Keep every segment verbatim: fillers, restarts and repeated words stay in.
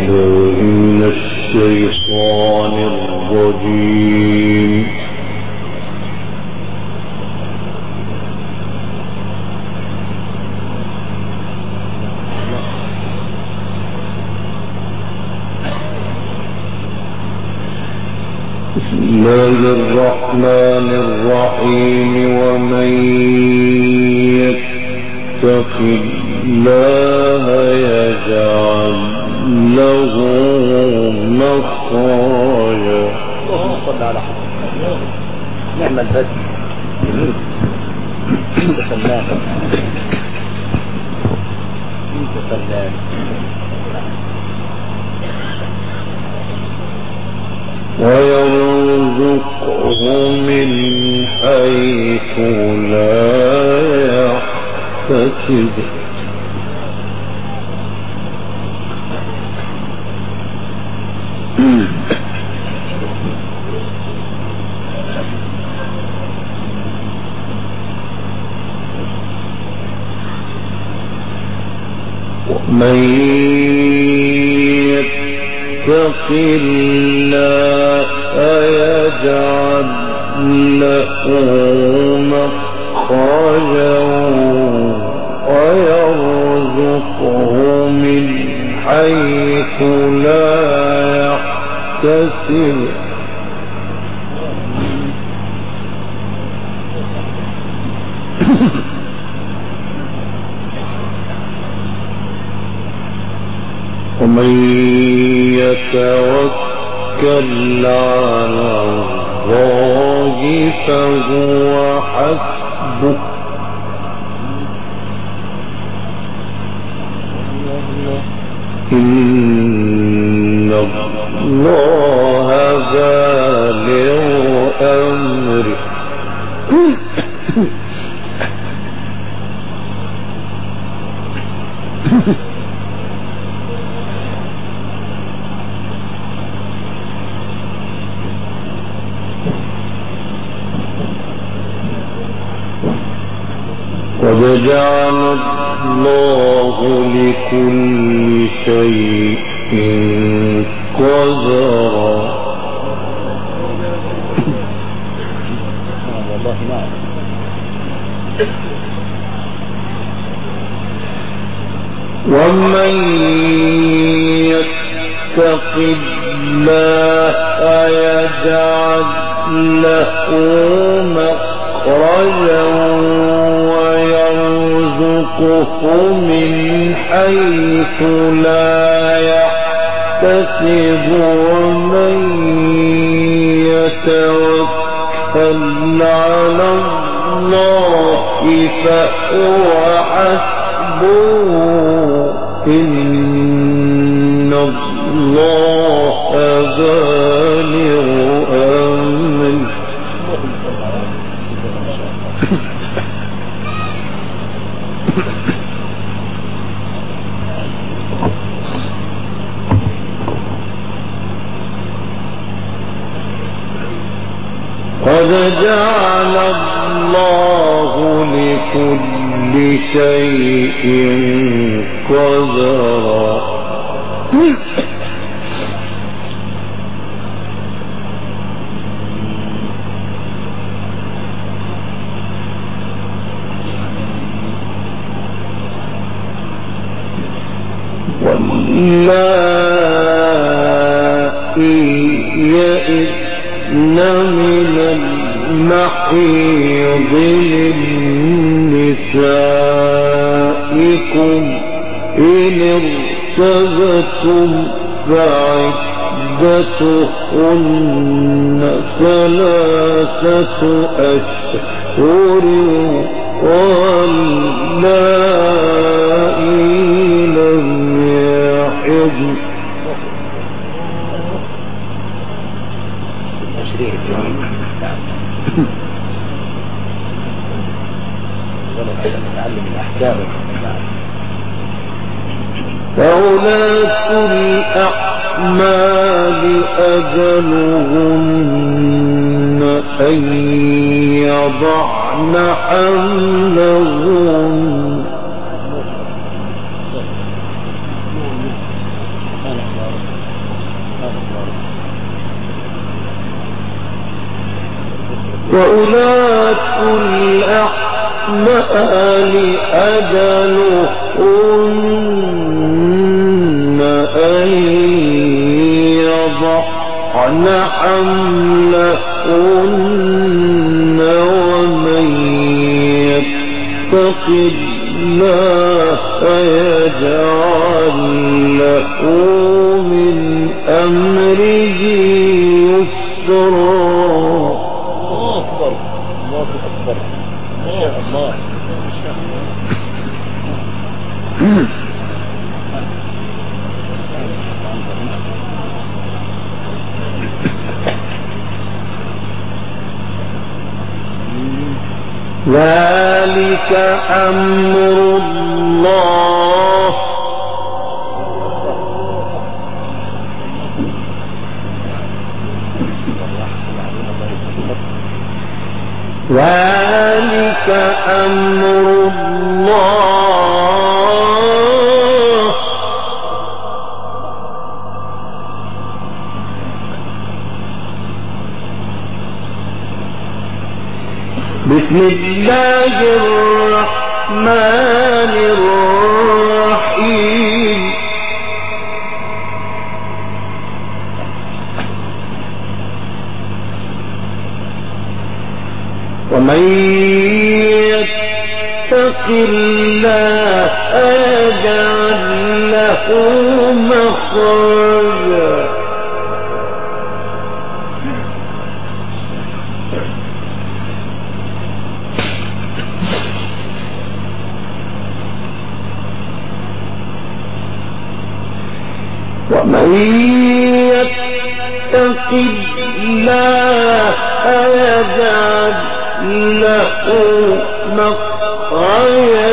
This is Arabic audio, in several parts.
بالله من الشيطان الرجيم. بسم الله الرحمن الرحيم. ومن يتق الله يجعل له مخرجا. اللهم صل على محمد. نعم البدء فنان فنان ويرزقه من حيث لا يحتسب. ومن يتق الله يجعل له مخرجا ويرزقه من حيث لا يحتسب. ومن يتوكل على الله فهو حسبه. إن الله بالغ أمره. قد جعل الله لكل شيء قدرا. ومن يتق الله يجعل له مخرجا ويرزقه من حيث لا يحتسب. ومن يتوكل على الله فهو حسبه. إن الله بالغ أمره. قد جعل الله لكل شيء قدرا. واللائي يئسن من المحيض من نسائكم إن ارتبتم فعدتهن ثلاثة أشهر واللائي لم يحضن فأولاة الأحمال أجلهن أن يضعن حملهن. وأولاة الأحمال أجلهن أن يضعن حملهن ومن يتق الله يجعل له من أمره يسرا. الله أكبر ما شاء الله. ذلك أمر الله ذلك أمر الله بسم الله الرحمن الرحيم. ومن يتق الله يجعل له مخرجا ومن يتق الله يجعل له مخرجا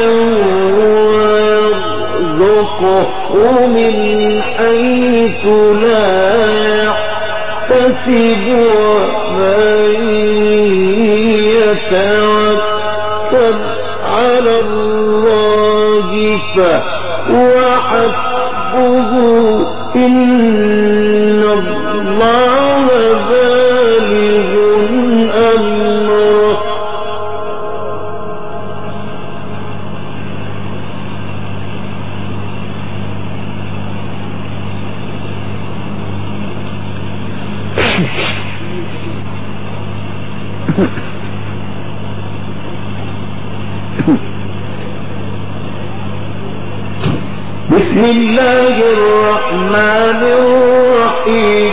ويرزقه من حيث لا يحتسب ومن يتوكل على الله فهو حسبه إن الله بالغ أمره بسم الله الرحمن الرحيم.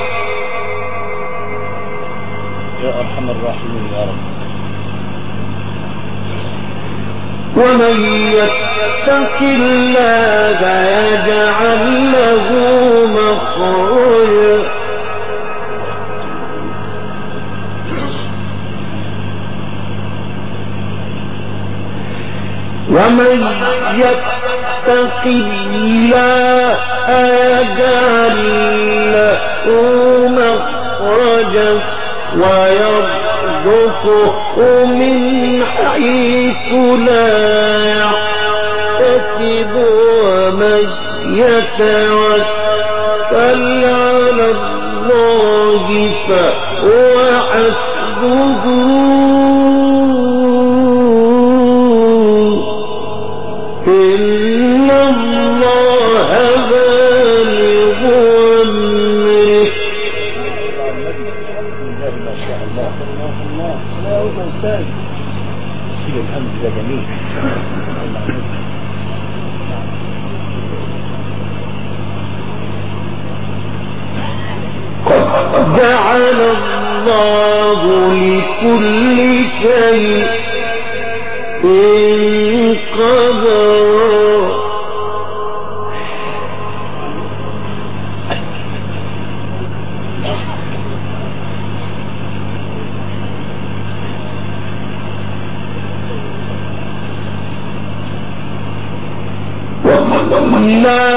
يا أرحم الراحمين يا رب. ومن يتق الله يجعل له مخرجا ومن يتق الله يجعل له مخرجا ويرزقه من حيث لا يحتسب ومن يتوكل على الله فهو حسبه إن الله بالغ أمره. ما شاء الله. الله لا يا أستاذ. الحمد لله جميل. قد جعل الله لكل شيء قدرا ولا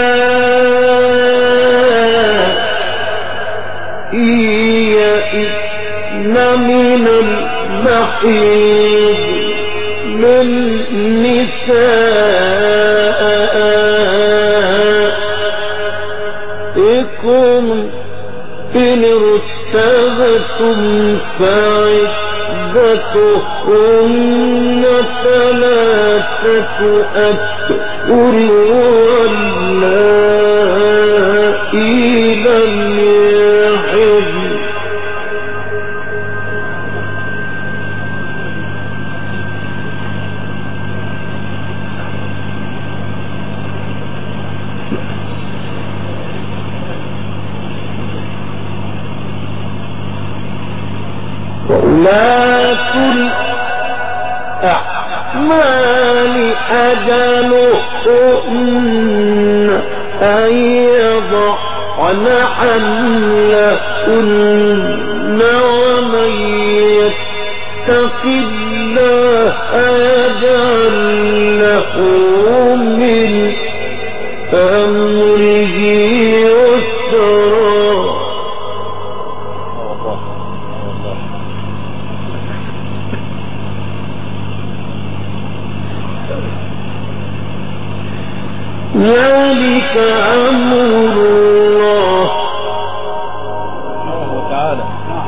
يئن من المحيض من نساء نسائكم إن ارتبتم فعدتهن ثلاثة أشهر واللائي لم يحضن وأولاة الأحمال أجلهن أن يضعن حملهن ومن يتق الله يجعل له من أمره يسرا. ذلك أمر الله تعالى.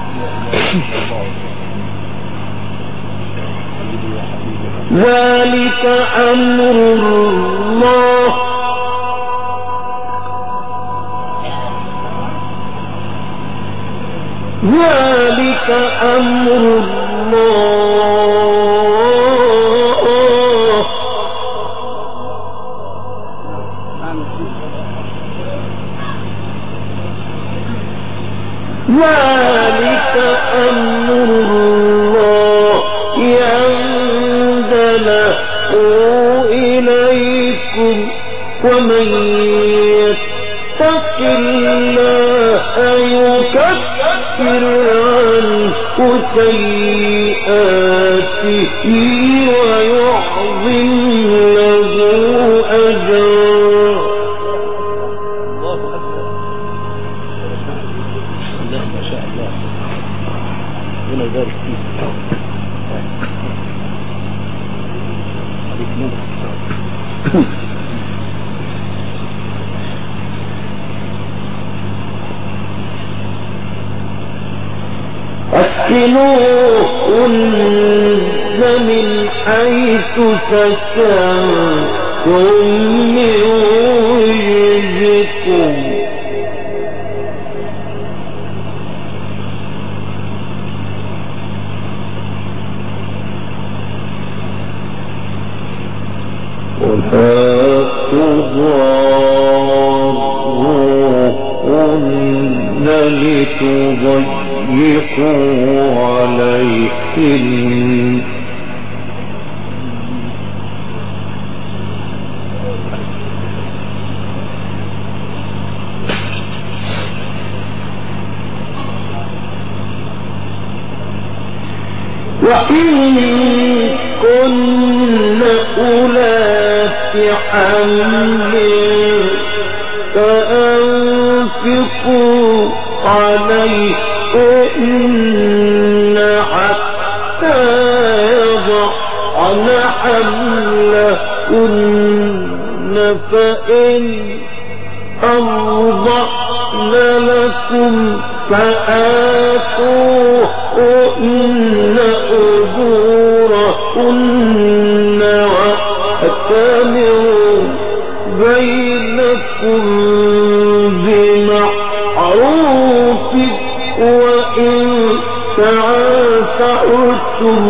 ذلك أمر الله ذلك أمر الله ذلك أمر الله ينزله إليكم ومن يتق الله يكفر عنه سيئاته ويعظم له أجرا. ما شاء الله ربنا يبارك فيك. عليك نور. أسكنوهن من حيث سكنتم من وجدكم ولا تضاروهن لتضيقوا عليهن وإن كن أولات حمل فأنفقوا عليهن حتى يضعن حملهن فإن أرضعن لكم فآتوهن أجورهن وأتمروا بينكم بمعروف وإن تعاثرتم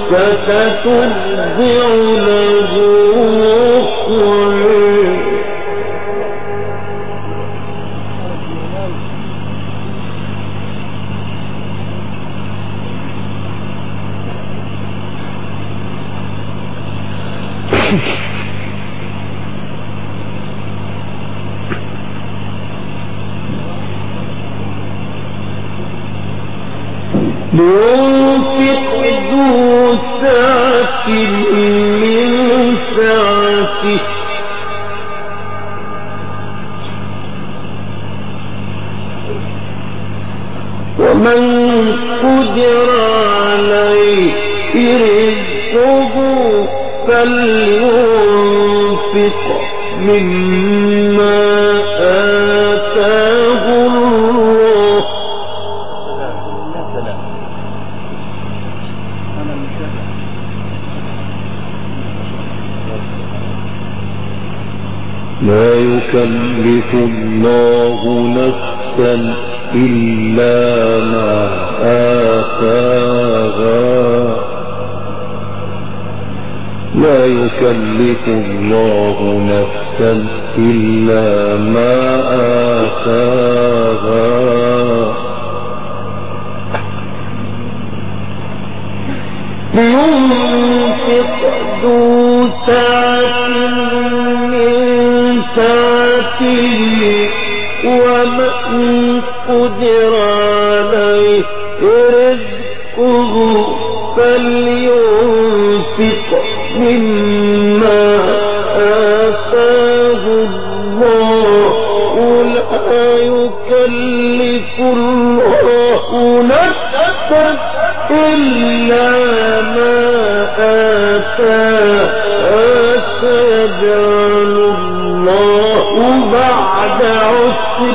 فسترضع له أخرى. لينفق ذو سعة من سعته ومن قدر عليه رزقه فلينفق مما آتاه يكلف الله نفسا إلا ما آتاها لا يكلف الله نفسا إلا ما آتاها لينفق ذو سعة من سعته ومن قدر عليه رزقه فلينفق مما آتاه الله لا يكلف الله نفسا إلا ما آتاها سيجعل الله بعد عسر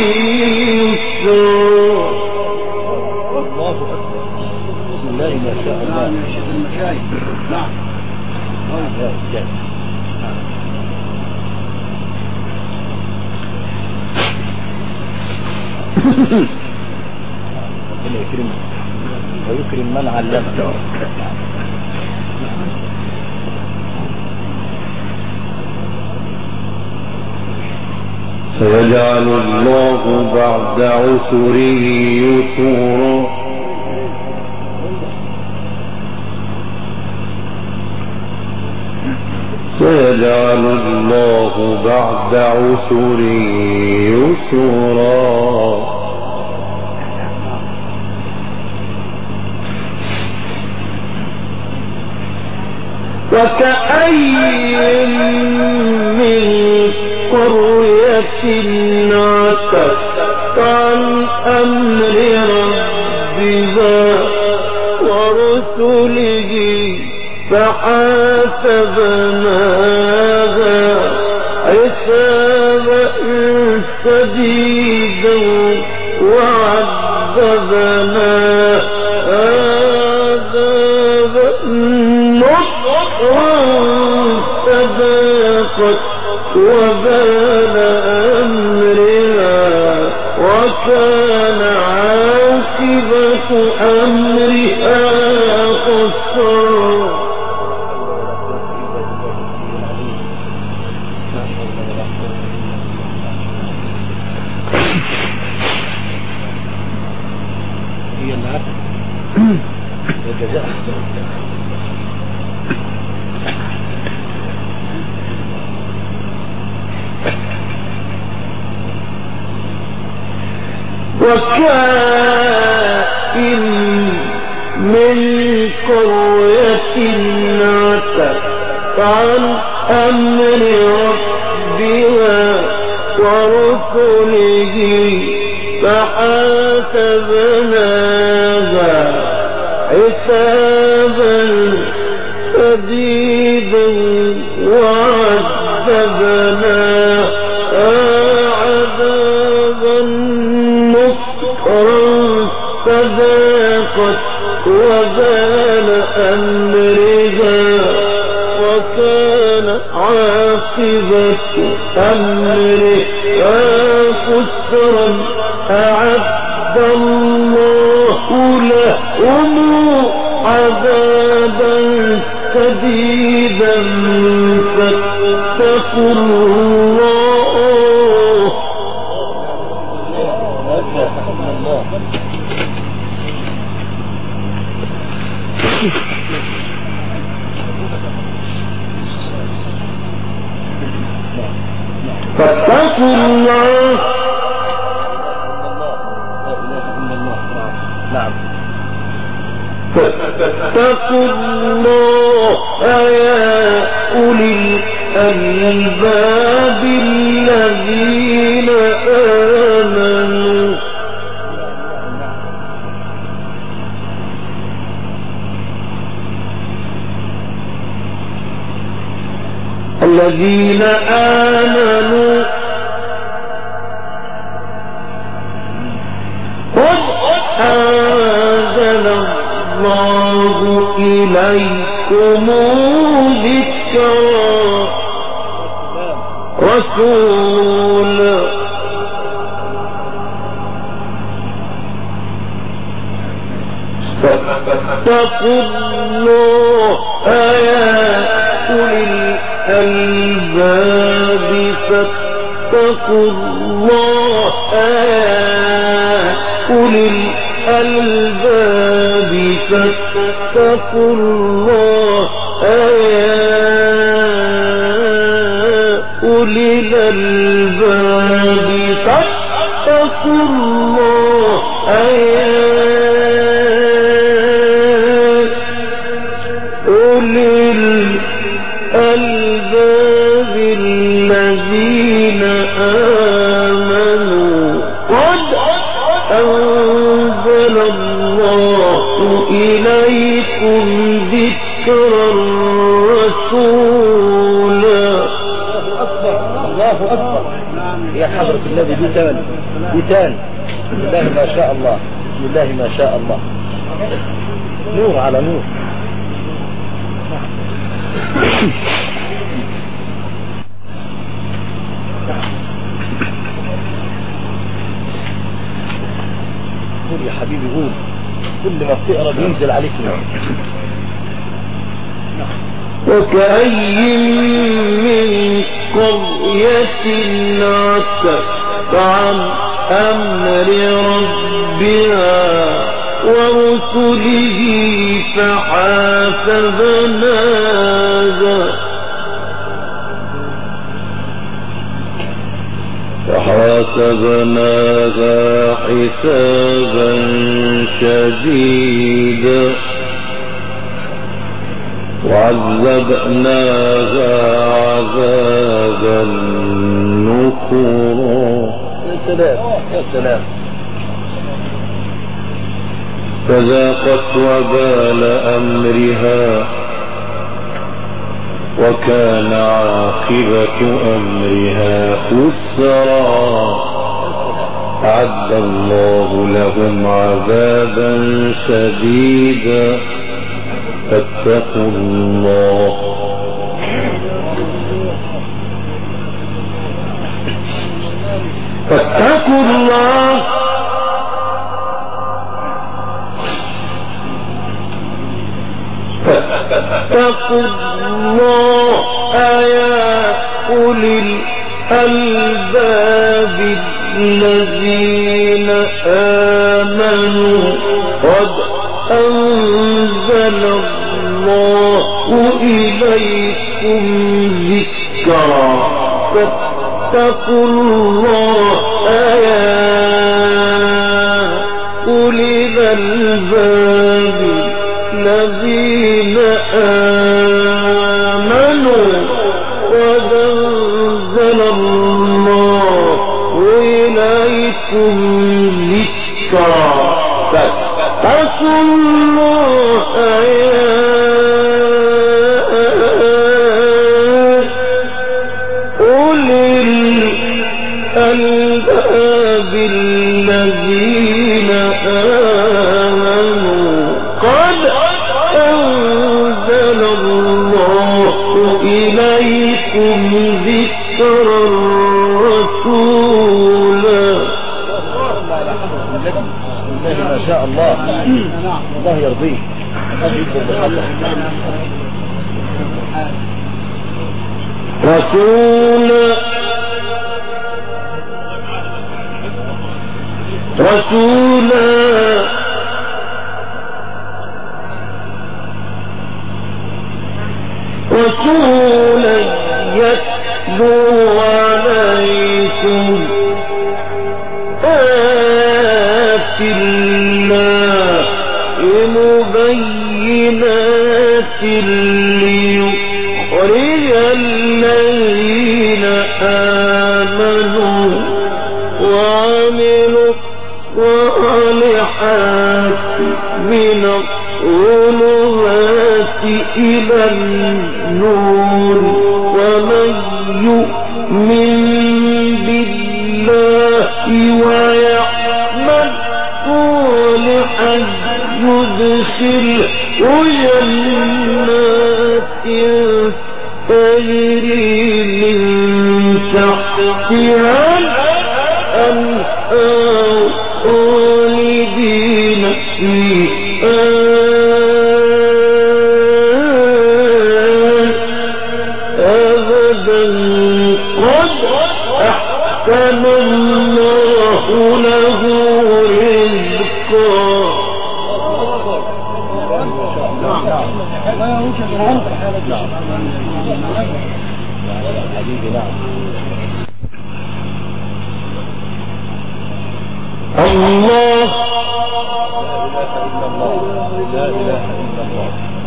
يسرا. الله أكبر. بسم الله ما شاء الله. نعم. ربنا يكرمك ويكرم من علمك. سيجعل الله بعد عسر يسرا. سيجعل الله بعد عسر يسرا. وكأي من قرية عتت عن أمر ربها ورسله فحاسبناها حسابا شديدا وعذبناها عذابا نكرا فذاقت وبال أمرها وكان عاقبة أمرها خسرا. هي العفو والجزاء. وكائن من قرية عتت عن أمر ربها ورسله فحاسبناها حسابا شديدا وعذبناها عذابا نكرا فذاقت وبال أمرها وكان عاقبة أمرها خسرا. أعد الله لهم عذابا شديدا فاتقوا الله. فاتقوا الله. نعم. فاتقوا الله يا أولي الألباب الذين آمنوا. الذين آمنوا قد أنزل الله إليكم ذكرا رسول فاتقوا الله يا أولي الألباب فاتقوا الله يا أولي الألباب فاتقوا الله يا أولي الألباب فاتقوا الله يا أولي الألباب الذين آمنوا قد أنزل الله إليكم ذكرا رسولا. الله أكبر. يا حضرة النبي دي تاني دي تاني. بسم الله ما شاء الله، بسم الله ما شاء الله، نور على نور. قول يا حبيبي قول، كل ما بتقرا بينزل عليك نور. وكأي من قرية عتت عن أمر ربها ورسله فحاسبناها فحاسبناها حسابا شديدا وعذبناها عذابا نكرا. يا سلام يا سلام. فذاقت وبال أمرها وكان عاقبة أمرها خسرا. أعد الله لهم عذابا شديدا فاتقوا الله فاتقوا الله فاتقوا الله يا أولي الألباب الذين آمنوا قد أنزل الله إليكم ذكرا فاتقوا الله يا أولي الألباب الذين آمنوا قد أنزل الله إليكم ذكرا فاتقوا الله يا أولي الألباب الذين آمنوا قد أنزل الله إليكم ذكرا رسولا. بسم الله ما شاء الله. الله يرضيك. الله يكبر بخاطرك. رسولا رسولا رسولا يتلو عليكم آيات الله مبينات ليخرج الذين آمنوا وعملوا الصالحات من الظلمات إلى النور ومن يؤمن بالله ويعمل صالحا يدخله جنات تجري من تحتها الأنهار خالدين فيها له رزقا. الله لا إله إلا الله.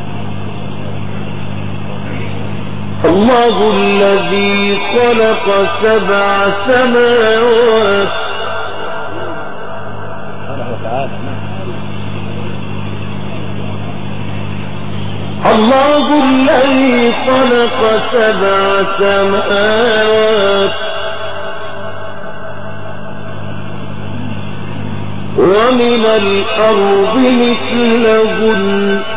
الله الذي خلق سبع سماوات الله الذي خلق سبع سماوات ومن الأرض مثلهن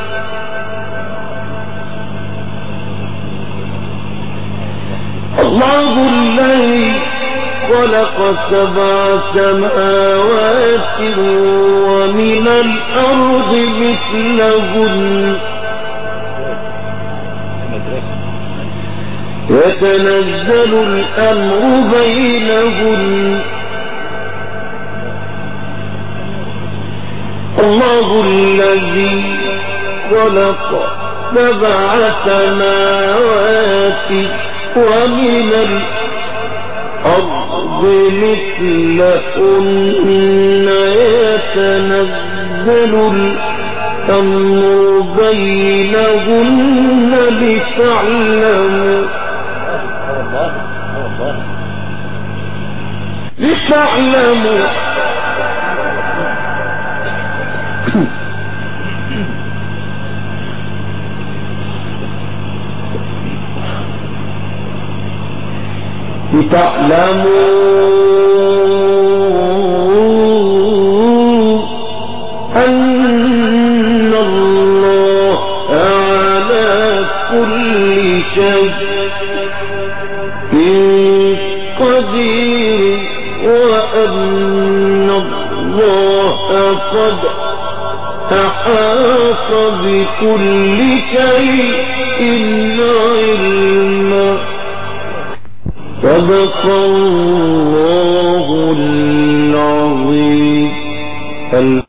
الله الذي خلق سبع سماوات ومن الأرض مثلهن يتنزل الأمر بينهن الله الذي خلق سبع سماوات ومن الأرض مثلهن يتنزل الأمر بينهن لتعلموا لتعلموا لتعلموا أن الله على كل شيء قدير وأن الله قد أحاط بكل شيء علما. صدق الله العظيم.